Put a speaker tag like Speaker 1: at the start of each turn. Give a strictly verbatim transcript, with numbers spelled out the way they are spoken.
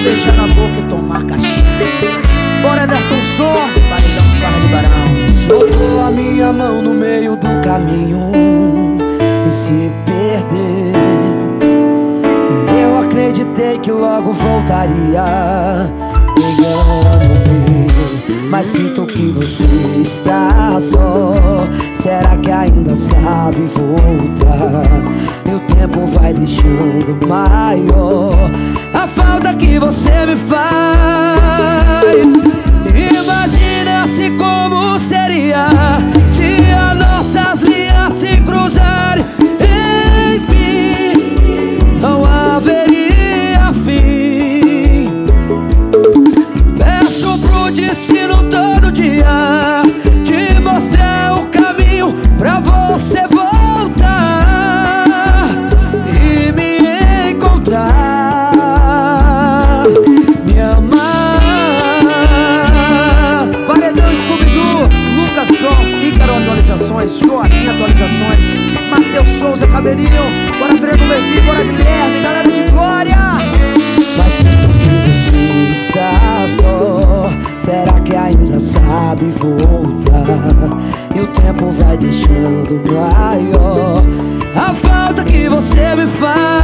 Speaker 1: beijar na boca e tomar cachaça. Bora, Everton Som, paredão de Barra de Barão.
Speaker 2: Soltou a minha mão no meio do caminho e se perdeu. E eu acreditei que logo voltaria, pegando-me, mas sinto que você está só. Será que ainda sabe voltar? E o tempo vai deixando maior a falta que você me faz. Imagina-se como seria se as nossas linhas se cruzarem. Enfim, não haveria fim. Peço pro destino todo dia te mostrar o caminho pra você voltar e me encontrar, me amar. Paredão Scooby-Doo, Lucas Som, Ícaro atualizações, Joaquim atualizações, Matheus Souza Cabelinho, bora Breno Levi, bora Guilherme, galera de Glória. Mas sinto que você está só. Será que ainda sabe voltar? E o tempo vai deixando maior a falta que você me faz.